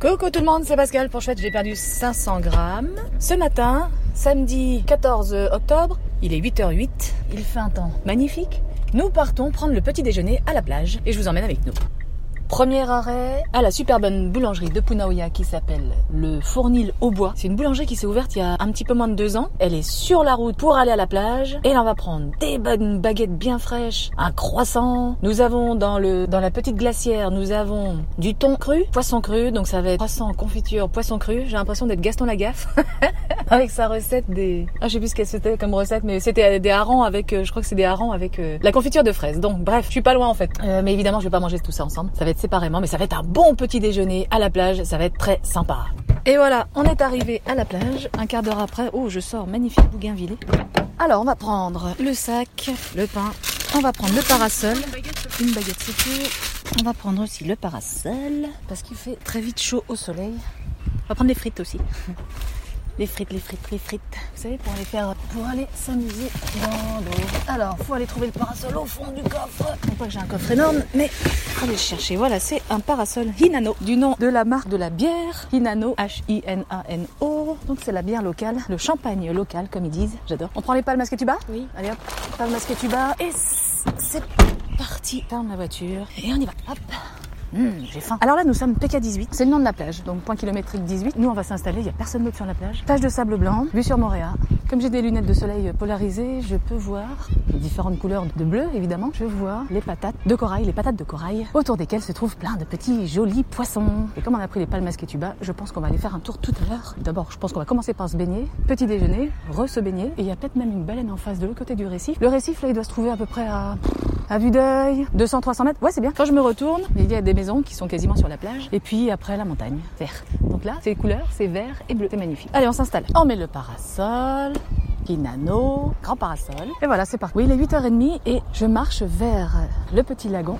Coucou tout le monde, c'est Pascal pour Chouette, j'ai perdu 500 grammes. Ce matin, samedi 14 octobre, il est 8h08, il fait un temps magnifique. Nous partons prendre le petit déjeuner à la plage et je vous emmène avec nous. Premier arrêt à la super bonne boulangerie de Punaoya qui s'appelle le Fournil au Bois. C'est une boulangerie qui s'est ouverte il y a un petit peu moins de 2 ans. Elle est sur la route pour aller à la plage. Et là on va prendre des baguettes bien fraîches, un croissant. Nous avons dans la petite glacière, nous avons du thon cru, poisson cru. Donc ça va être croissant, confiture, poisson cru. J'ai l'impression d'être Gaston Lagaffe avec sa recette des... je sais plus ce que c'était comme recette, mais c'était des harengs avec... je crois que c'est des harengs avec la confiture de fraises. Donc bref, je suis pas loin en fait. Mais évidemment je vais pas manger tout ça ensemble. Ça va être séparément, mais ça va être un bon petit déjeuner à la plage, ça va être très sympa. Et voilà, on est arrivé à la plage, un quart d'heure après, oh je sors magnifique bougainvillé. Alors on va prendre le sac, le pain, on va prendre le parasol, une baguette c'est tout. On va prendre aussi le parasol, parce qu'il fait très vite chaud au soleil. On va prendre des frites aussi. Les frites. Vous savez, pour aller s'amuser dans l'eau. Alors, faut aller trouver le parasol au fond du coffre. Non pas que j'ai un coffre énorme, mais faut aller le chercher. Voilà, c'est un parasol Hinano, du nom de la marque de la bière. Hinano, H-I-N-A-N-O. Donc c'est la bière locale, le champagne local, comme ils disent. J'adore. On prend les palmes masquetuba ? Oui. Allez hop, palmes masquetuba. Et c'est parti. Ferme la voiture et on y va. Hop. J'ai faim. Alors là, nous sommes PK18, c'est le nom de la plage, donc point kilométrique 18. Nous, on va s'installer, il n'y a personne d'autre sur la plage. Plage de sable blanc, vue sur Moorea. Comme j'ai des lunettes de soleil polarisées, je peux voir différentes couleurs de bleu, évidemment. Je vois les patates de corail, autour desquelles se trouvent plein de petits jolis poissons. Et comme on a pris les palmes masquetuba, je pense qu'on va aller faire un tour tout à l'heure. D'abord, je pense qu'on va commencer par se baigner, petit déjeuner, se baigner. Et il y a peut-être même une baleine en face de l'autre côté du récif. Le récif, là, il doit se trouver à peu près à vue d'œil, 200-300 mètres. Ouais, c'est bien. Quand je me retourne, il y a des maisons qui sont quasiment sur la plage. Et puis après, la montagne, vert. Donc là, c'est les couleurs, c'est vert et bleu. C'est magnifique. Allez, on s'installe. On met le parasol. Hinano, grand parasol. Et voilà, c'est parti. Oui, il est 8h30 et je marche vers le petit lagon.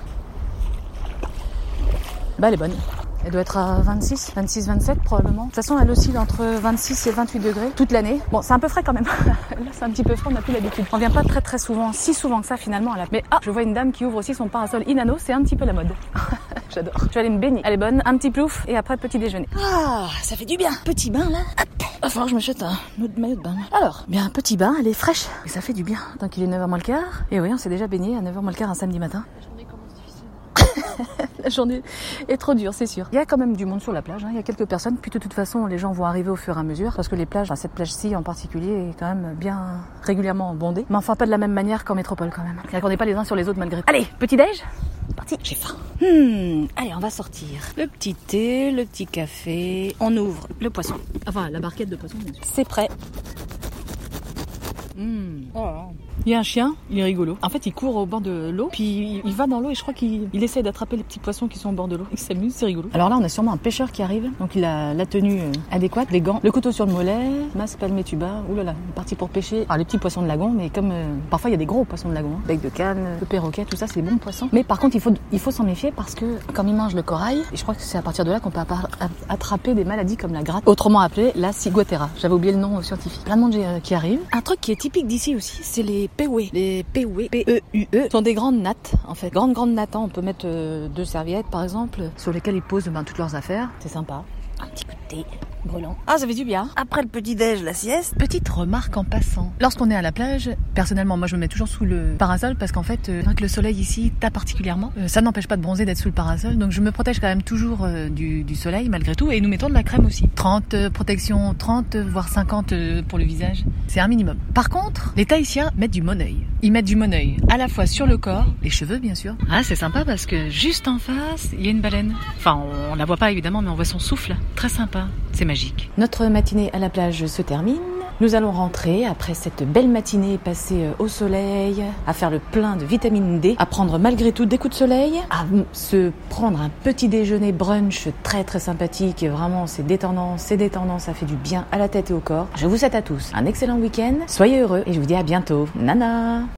Elle est bonne. Elle doit être à 26, 27 probablement. De toute façon, elle oscille entre 26 et 28 degrés toute l'année. Bon, c'est un peu frais quand même. Là, c'est un petit peu frais, on n'a plus l'habitude. On vient pas très souvent, si souvent que ça finalement à la... Mais je vois une dame qui ouvre aussi son parasol Hinano, c'est un petit peu la mode. J'adore. Je vais aller me baigner. Elle est bonne, un petit plouf et après petit déjeuner. Ah, ça fait du bien. Petit bain là. Hop. Va falloir que je me jette un autre maillot de bain. Alors, bien un petit bain, elle est fraîche. Et ça fait du bien. Tant qu'il est 9h moins le quart. Et oui, on s'est déjà baigné à 9h moins le quart un samedi matin. La journée est trop dure, c'est sûr. Il y a quand même du monde sur la plage, il y a quelques personnes. Puis de toute façon, les gens vont arriver au fur et à mesure. Parce que les plages, cette plage-ci en particulier, est quand même bien régulièrement bondée. Mais enfin, pas de la même manière qu'en métropole quand même. C'est-à-dire qu'on n'est pas les uns sur les autres malgré tout. Allez, petit déj, parti. J'ai faim. Allez, on va sortir. Le petit thé, le petit café. On ouvre le poisson. Enfin, la barquette de poisson, bien sûr. C'est prêt. Il y a un chien, il est rigolo. En fait, il court au bord de l'eau, puis il va dans l'eau et je crois qu'il essaie d'attraper les petits poissons qui sont au bord de l'eau. Il s'amuse, c'est rigolo. Alors là, on a sûrement un pêcheur qui arrive, donc il a la tenue adéquate, les gants, le couteau sur le mollet, masque palmettuba. Oulala, il est parti pour pêcher. Alors les petits poissons de lagon, mais comme parfois il y a des gros poissons de lagon, bec de canne, le perroquet, tout ça, c'est des bons poissons. Mais par contre, il faut s'en méfier parce que comme ils mangent le corail, et je crois que c'est à partir de là qu'on peut attraper des maladies comme la gratte, autrement appelée la ciguatera. J'avais oublié le nom scientifique. Plein de monde qui arrive. Un truc qui est typique d'ici aussi, c'est les péoués. Les péoués, P-E-U-E, sont des grandes nattes, en fait. Grandes nattes, on peut mettre 2 serviettes, par exemple, sur lesquelles ils posent toutes leurs affaires. C'est sympa. Un petit coup de thé brûlant. Ah, ça fait du bien. Après le petit-déj, la sieste. Petite remarque en passant. Lorsqu'on est à la plage, personnellement, moi, je me mets toujours sous le parasol parce qu'en fait, avec le soleil ici tape particulièrement. Ça n'empêche pas de bronzer d'être sous le parasol. Donc, je me protège quand même toujours du soleil, malgré tout. Et nous mettons de la crème aussi. 30 protections, 30, voire 50 pour le visage. C'est un minimum. Par contre, les Tahitiens mettent du Moneuil. Ils mettent du Moneuil à la fois sur le corps, les cheveux, bien sûr. Ah, c'est sympa parce que juste en face, il y a une baleine. Enfin, on la voit pas évidemment, mais on voit son souffle. Très sympa. C'est magique. Notre matinée à la plage se termine. Nous allons rentrer après cette belle matinée passée au soleil, à faire le plein de vitamine D, à prendre malgré tout des coups de soleil, à se prendre un petit déjeuner brunch très très sympathique. Vraiment, c'est détendant, ça fait du bien à la tête et au corps. Je vous souhaite à tous un excellent week-end. Soyez heureux et je vous dis à bientôt. Nana!